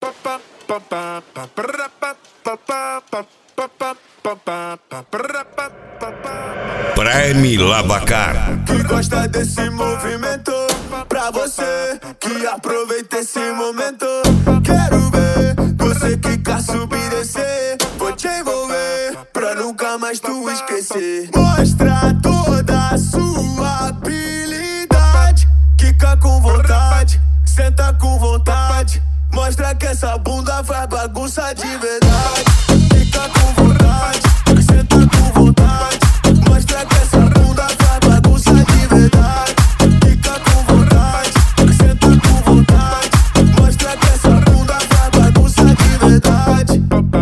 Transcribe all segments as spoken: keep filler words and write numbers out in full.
Prêmio Lavacar. Que gosta desse movimento, pra você que aproveita esse momento. Quero ver você quicar, subir e descer. Vou te envolver pra nunca mais tu esquecer. Mostra toda a sua habilidade. Quica com vontade, senta com vontade. Mostra que essa bunda faz bagunça de verdade. Quica com vontade, senta com vontade. Mostra que essa bunda faz bagunça de verdade. Quica com vontade, senta com vontade. Mostra que essa bunda faz bagunça de verdade.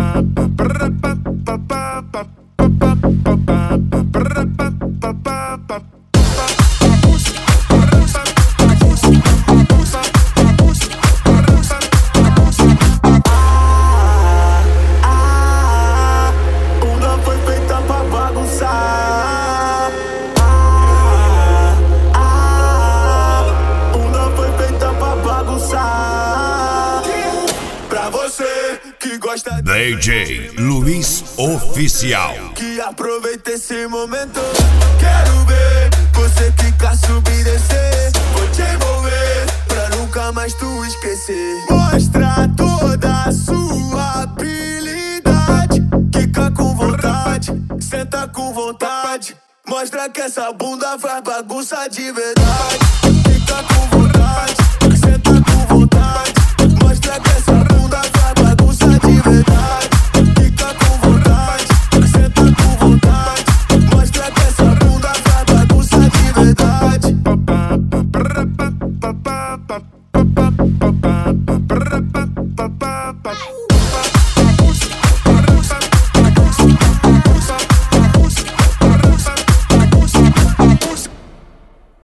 D J Luiz Oficial. Que aproveita esse momento. Quero ver você quicar, subir e descer. Vou te envolver pra nunca mais tu esquecer. Mostra toda a sua habilidade. Quica com vontade, senta com vontade. Mostra que essa bunda faz bagunça de verdade.